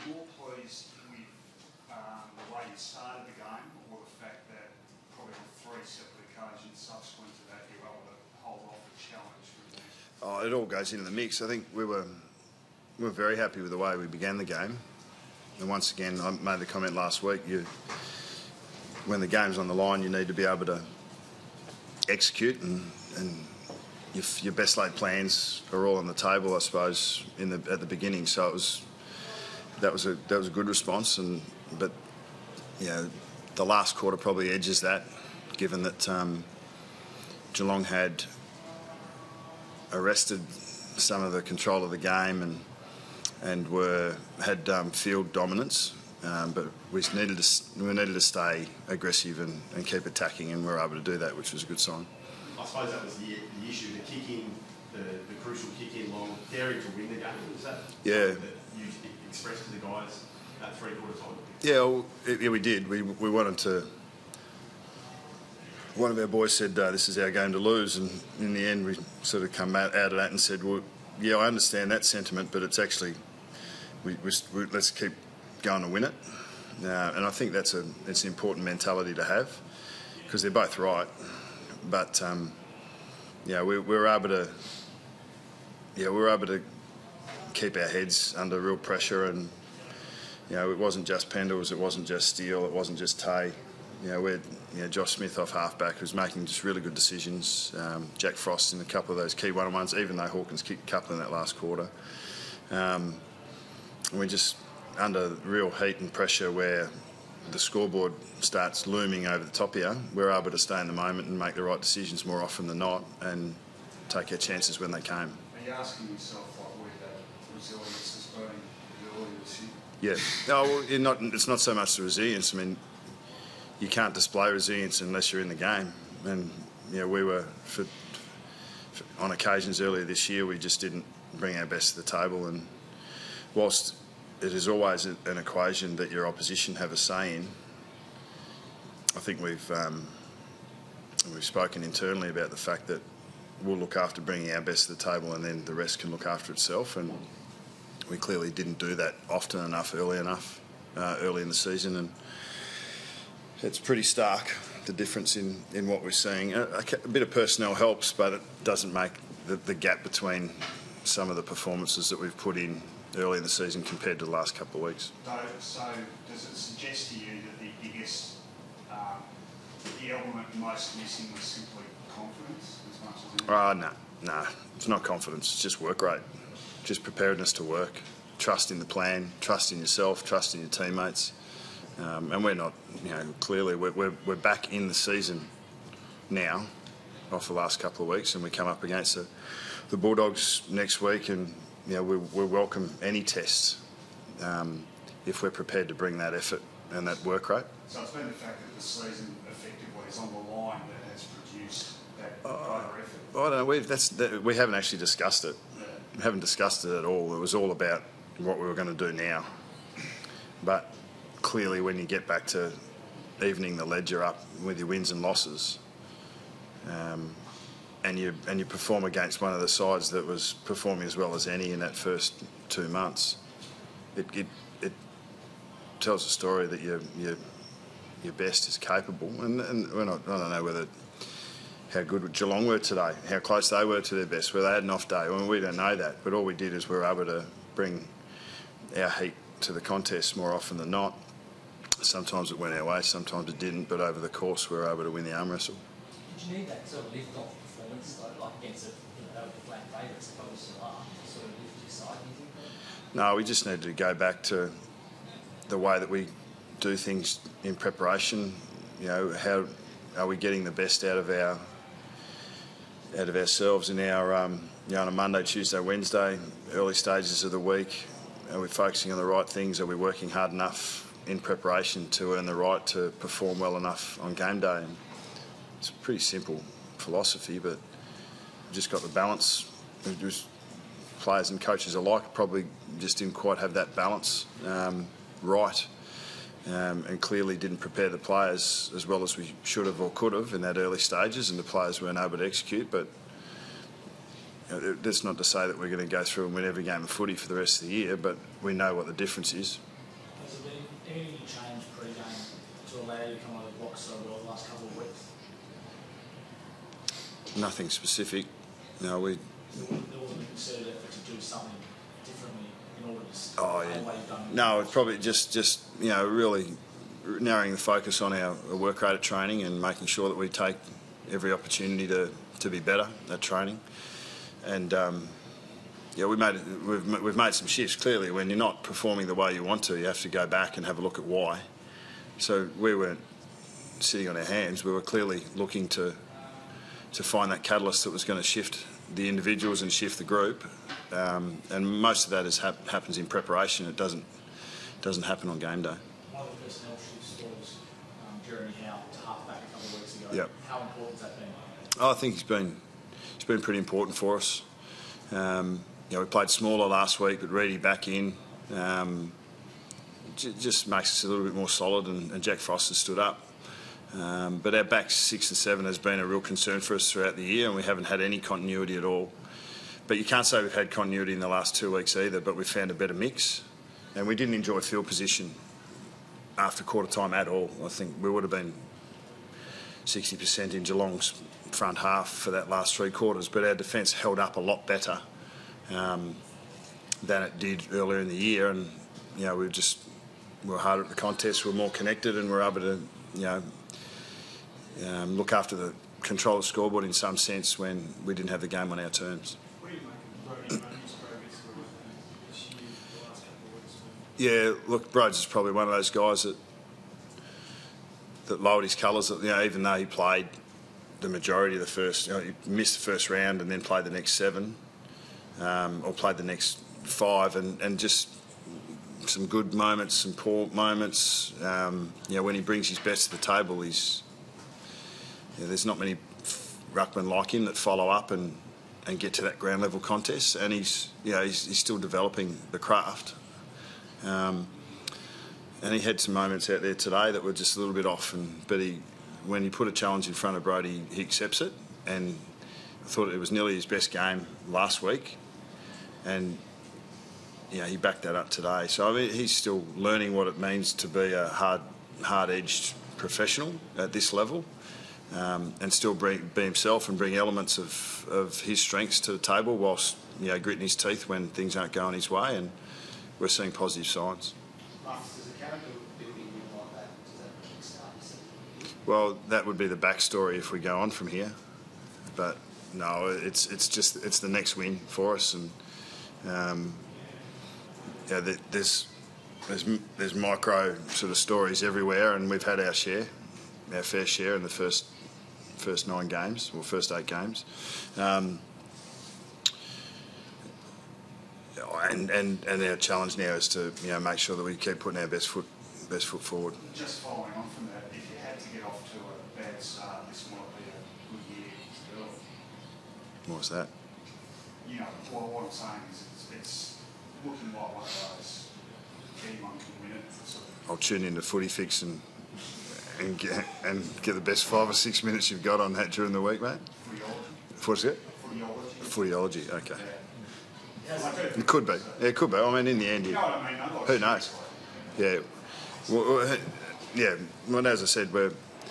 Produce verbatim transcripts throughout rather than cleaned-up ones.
more pleased with um, the way you started the game, or the fact that probably on three separate occasions subsequent to that you were able to hold off a challenge from them? Oh, it all goes into the mix. I think we were we were very happy with the way we began the game. And once again, I made the comment last week, you, when the game's on the line, you need to be able to execute, and, and your, your best laid plans are all on the table, I suppose, in the, at the beginning. So it was that was a that was a good response, and but you know, the last quarter probably edges that, given that um, Geelong had arrested some of the control of the game and and were had um, field dominance, um, but we needed to we needed to stay aggressive and, and keep attacking, and we were able to do that, which was a good sign. I suppose that was the, the issue, the kick in, the, the crucial kick in long, daring to win the game. Is that yeah. that you expressed to the guys at three quarter time? Yeah, well, it, yeah, we did. We we wanted to. One of our boys said, uh, "This is our game to lose," and in the end, we sort of come out, out of that and said, "Well, yeah, I understand that sentiment, but it's actually we, we, we let's keep going to win it." Uh, and I think that's a it's an important mentality to have, because they're both right. But um, yeah, we, we were able to yeah we were able to keep our heads under real pressure, and you know, it wasn't just Pendles, it wasn't just Steele, it wasn't just Tay. You know, we had you know, Josh Smith off halfback, who's making just really good decisions. Um, Jack Frost in a couple of those key one-on-ones, even though Hawkins kicked a couple in that last quarter. Um, we're just under real heat and pressure where the scoreboard starts looming over the top here. We're able to stay in the moment and make the right decisions more often than not, and take our chances when they came. Are you asking yourself like where that resilience has been earlier this Yeah. year? No, well, you're not, it's not so much the resilience. I mean, you can't display resilience unless you're in the game. And you know, we were, for, for, on occasions earlier this year, we just didn't bring our best to the table. And whilst it is always a, an equation that your opposition have a say in, I think we've um, we've spoken internally about the fact that we'll look after bringing our best to the table, and then the rest can look after itself. And we clearly didn't do that often enough, early enough, uh, early in the season. And it's pretty stark, the difference in, in what we're seeing. A, a bit of personnel helps, but it doesn't make the, the gap between some of the performances that we've put in early in the season compared to the last couple of weeks. So, so does it suggest to you that the biggest, um, the element most missing was simply confidence as much as anything? Ah, uh, no, no, it's not confidence, it's just work rate. Just preparedness to work, trust in the plan, trust in yourself, trust in your teammates. Um, and we're not, you know, clearly we're, we're, we're back in the season now off the last couple of weeks, and we come up against the, the Bulldogs next week, and you know, we, we welcome any test um, if we're prepared to bring that effort and that work rate. So it's been the fact that the season effectively is on the line that has produced that uh, greater effort? I don't know, we've, that's, that, we haven't actually discussed it. Yeah. We haven't discussed it at all. It was all about what we were going to do now. But clearly, when you get back to evening the ledger up with your wins and losses, um, and you and you perform against one of the sides that was performing as well as any in that first two months, it it, it tells a story that your your your best is capable. And, and we're not, I don't know whether how good Geelong were today, how close they were to their best, whether they had an off day. I mean, we don't know that, but all we did is we were able to bring our heat to the contest more often than not. Sometimes it went our way, sometimes it didn't, but over the course we were able to win the arm wrestle. Did you need that sort of lift-off performance, though, like against a, you know, the flat favourites, opposed to last, to sort of lift your side, do you think? No, we just needed to go back to the way that we do things in preparation. You know, how are we getting the best out of our out of ourselves in our, um, you know, on a Monday, Tuesday, Wednesday, early stages of the week? Are we focusing on the right things? Are we working hard enough in preparation to earn the right to perform well enough on game day? And it's a pretty simple philosophy, but we've just got the balance. We've just, players and coaches alike probably just didn't quite have that balance um, right, um, and clearly didn't prepare the players as well as we should have or could have in that early stages, and the players weren't able to execute. But you know, that's not to say that we're going to go through and win every game of footy for the rest of the year, but we know what the difference is. how you come out of the blocks so well the last couple of weeks? Nothing specific. No, we. There wasn't, there wasn't a concerted effort to do something differently in order to s- Oh the yeah. way you've done it. No, it's probably just just you know really narrowing the focus on our work rate at training and making sure that we take every opportunity to, to be better at training. And um, yeah, we made we've we've made some shifts. Clearly, when you're not performing the way you want to, you have to go back and have a look at why. So we weren't sitting on our hands. We were clearly looking to to find that catalyst that was going to shift the individuals and shift the group. Um, and most of that is hap- happens in preparation. It doesn't doesn't happen on game day. One of the personnel shifts was um, Jeremy Howe to half-back a couple of weeks ago. Yep. How important has that been? Oh, I think he's been he's been pretty important for us. Um, you know, we played smaller last week, but Reedy back in um, j- just makes us a little bit more solid, and, and Jack Frost has stood up. Um, but our back six and seven has been a real concern for us throughout the year, and we haven't had any continuity at all. But you can't say we've had continuity in the last two weeks either, but we've found a better mix. And we didn't enjoy field position after quarter time at all. I think we would have been sixty percent in Geelong's front half for that last three quarters, but our defence held up a lot better um, than it did earlier in the year. And, you know, we were just, we were harder at the contest, we were more connected, and we were able to, you know, um, look after the control of the scoreboard in some sense when we didn't have the game on our terms. What do you make of Brody Running's progress this year, the last couple of weeks? Yeah, look, Broads is probably one of those guys that that lowered his colours. You know, even though he played the majority of the first, you know, he missed the first round and then played the next seven, um, or played the next five, and, and just some good moments, some poor moments. Um, you know, when he brings his best to the table, he's you know, there's not many ruckmen like him that follow up and, and get to that ground level contest, and he's you know he's, he's still developing the craft. Um, and he had some moments out there today that were just a little bit off, and but he, when you put a challenge in front of Brody, he accepts it, and I thought it was nearly his best game last week, and yeah, he backed that up today. So I mean, he's still learning what it means to be a hard, hard-edged professional at this level, um, and still bring, be himself and bring elements of, of his strengths to the table, whilst you know gritting his teeth when things aren't going his way, and we're seeing positive signs. Marcus, does the character building you like that? Does that start to see? Well, that would be the backstory if we go on from here, but no, it's it's just it's the next win for us, and um, yeah, there's there's there's micro sort of stories everywhere, and we've had our share, our fair share in the first first nine games or first eight games. Um, And, and, and our challenge now is to you know make sure that we keep putting our best foot best foot forward. Just following on from that, if you had to get off to a bad start, this might be a good year still. What was that? You know, well, what I'm saying is it's, it's looking like one of those anyone can win it. Sort of. I'll tune into Footy Fix and and get, and get the best five or six minutes you've got on that during the week, mate. Footyology. What's it? Footyology. Footyology. Okay. Yeah. It could be. Yeah, it could be. I mean, in the end, You you, know what I mean? Otherwise, who knows? Yeah. Well, well, yeah. Well, as I said, we're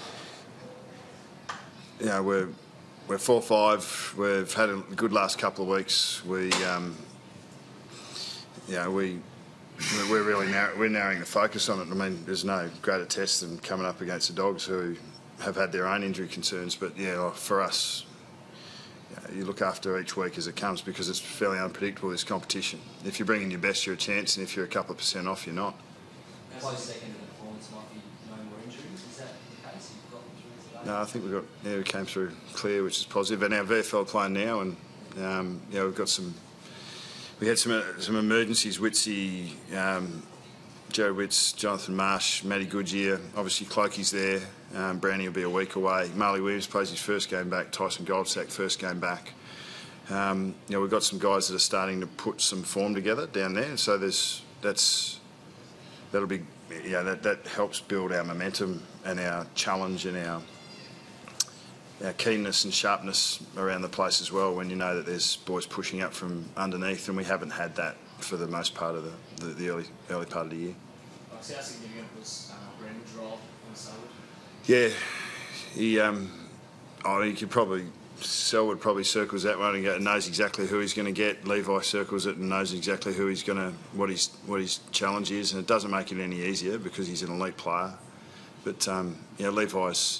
you know we're we're four five. We've had a good last couple of weeks. We um, you know we we're really narrow, we're narrowing the focus on it. I mean, there's no greater test than coming up against the Dogs, who have had their own injury concerns. But yeah, for us, you look after each week as it comes, because it's fairly unpredictable, this competition. If you're bringing your best, you're a chance, and if you're a couple of percent off, you're not. Close second to the performance might be no more injuries. Is that the case? You've got them through today? No, I think we got yeah, we came through clear, which is positive. And our V F L playing now, and um, yeah, we've got some. We had some uh, some emergencies. Witsy, um, Joe Witts, Jonathan Marsh, Matty Goodyear. Obviously, Clokey's there. Um, Brownie will be a week away. Marley Williams plays his first game back. Tyson Goldsack first game back. Um, you know, we've got some guys that are starting to put some form together down there. So there's that's that'll be yeah that that helps build our momentum and our challenge and our our keenness and sharpness around the place as well. When you know that there's boys pushing up from underneath, and we haven't had that for the most part of the the, the early early part of the year. Like, how significant was uh, Brandon's role on the side? Yeah, he. Um, oh, he could probably. Selwood probably circles that one and go, knows exactly who he's going to get. Levi circles it and knows exactly who he's going to, what his what his challenge is, and it doesn't make it any easier because he's an elite player. But um, yeah, Levi's.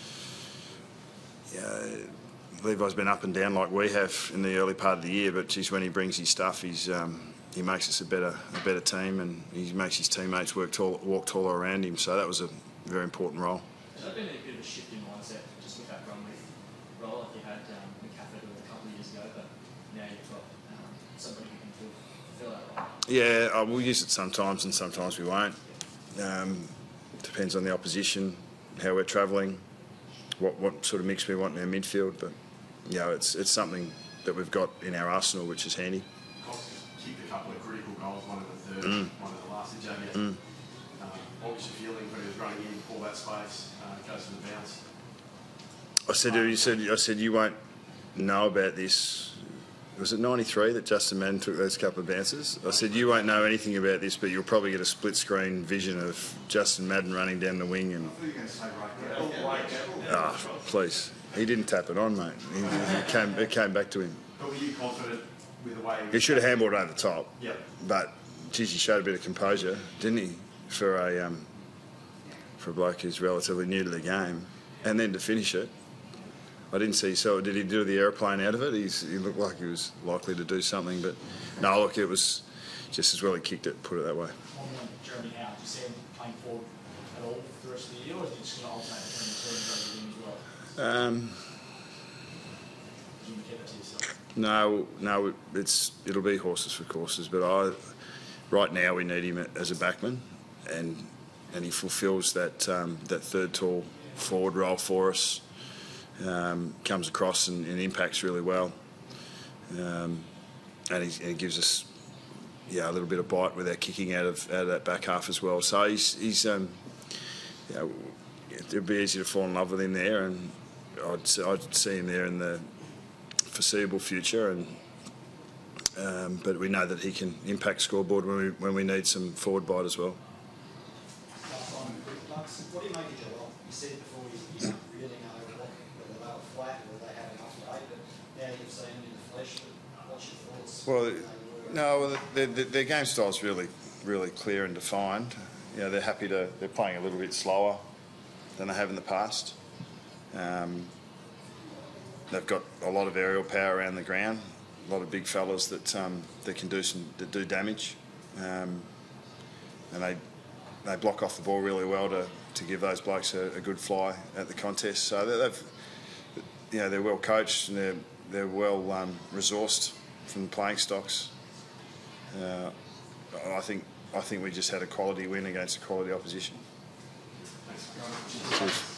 Yeah, Levi's been up and down like we have in the early part of the year, but geez, when he brings his stuff, he's um, he makes us a better a better team, and he makes his teammates work tall, walk taller around him. So that was a very important role. Has there been a bit of a shift in mindset just with that Bromley role? Like you had um, McCaffrey a couple of years ago, but now you've got um, somebody who can fill, fill that role. Yeah, uh, we'll use it sometimes, and sometimes we won't. Um, depends on the opposition, how we're travelling, what what sort of mix we want in our midfield. But you know, it's it's something that we've got in our arsenal, which is handy. Cox kicked a couple of critical goals, one in the third, Mm. one in the last. Did Jamie? Mm. Um, what was your feeling when he was running in, pull that space, uh, goes to the bounce? I said, you said, I said, you won't know about this. Was it ninety-three that Justin Madden took those couple of bounces? I said, you won't know anything about this, but you'll probably get a split screen vision of Justin Madden running down the wing and. I thought you were going to say right there. Ah, oh, please. He didn't tap it on, mate. He, it, came, it came back to him. But were you confident with the way He should have handballed over the top. Yep. But, geez, he showed a bit of composure, didn't he, for a um, for a bloke who's relatively new to the game. And then to finish it, I didn't see. So did he do the aeroplane out of it? He's, he looked like he was likely to do something. But no, look, it was just as well he kicked it. Put it that way. On Jeremy Howe, do you see him playing forward at all for the rest of the year, or is he just going to alternate between the two and go to the wing as well? Um, Do you keep it to yourself? no, no, it's it'll be horses for courses. But I, right now, we need him as a backman, and and he fulfils that um, that third tall forward role for us. Um, comes across and, and impacts really well, um, and, he, and he gives us yeah a little bit of bite with our kicking out of out of that back half as well. So he's he's um, you know, it'd be easy to fall in love with him there, and I'd I'd see him there in the foreseeable future. And um, but we know that he can impact scoreboard when we when we need some forward bite as well. Last time, Lux, what do you make of Geelong? You said before you, you don't really know what, whether they were flat or they had enough weight, but now you've seen them in the flesh. What's your thoughts? Well, They were- no, well, their, their, their game style is really, really clear and defined. You know, they're happy to. They're playing a little bit slower than they have in the past. Um, they've got a lot of aerial power around the ground. A lot of big fellas that um, that can do some that do damage, um, and they they block off the ball really well to, to give those blokes a, a good fly at the contest. So they- they've, you know, they're well coached and they're they're well um, resourced from the playing stocks. Uh, I think I think we just had a quality win against a quality opposition. Cheers.